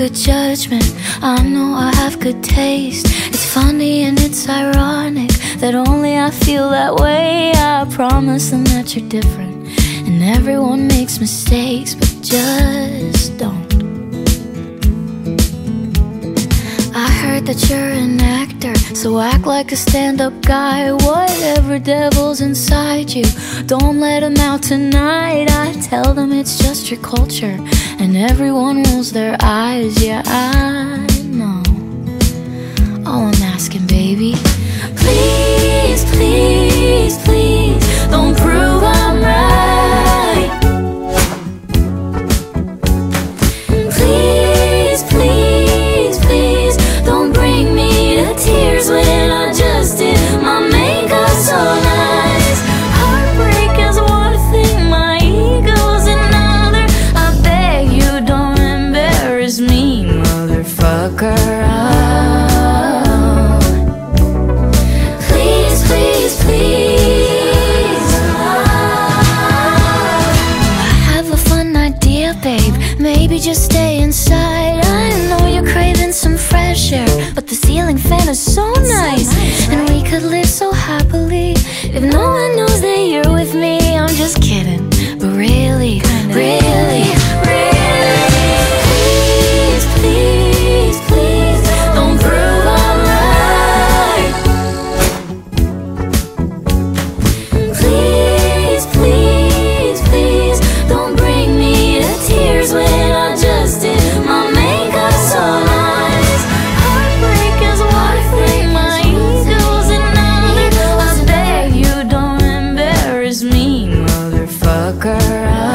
good judgment, I know I have good taste. It's funny and it's ironic that only I feel that way. I promise them that you're different, and everyone makes mistakes, but just don't. I heard that you're an actor, so act like a stand-up guy. Whatever devil's inside you, don't let him out tonight. I tell them it's just your culture, and everyone rolls their eyes. Yeah, I know. All I'm asking, baby, please, please, please, don't prove I'm right. Please, please, please, don't bring me to tears when I just did my makeup so nice. Heartbreak is one thing, my ego's another. I beg you don't embarrass me, motherfucker. Please, please, please. I have a fun idea, babe. Maybe just stay inside. I know you're craving some fresh air, but the ceiling fan is so nice, and we could live so happily if no one knows that you're with me. I'm just kidding, but really, really, really, please, please, please, don't prove I'm right. Please, please, please, don't bring me to tears when I just did my makeup so nice. Heartbreak is one thing, my ego's another. I beg you don't embarrass me, motherfucker.